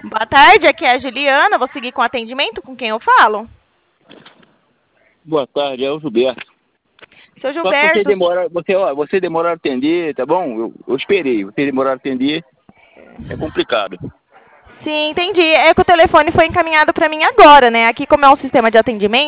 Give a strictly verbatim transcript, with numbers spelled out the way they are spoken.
Boa tarde, aqui é a Juliana. Vou seguir com atendimento. Com quem eu falo? Boa tarde, é o Gilberto. Seu Só que você Gilberto. demora, você, ó, você demora a atender, tá bom? Eu, eu esperei, você demorar a atender, é complicado. Sim, entendi. É que o telefone foi encaminhado para mim agora, né? Aqui, como é um sistema de atendimento.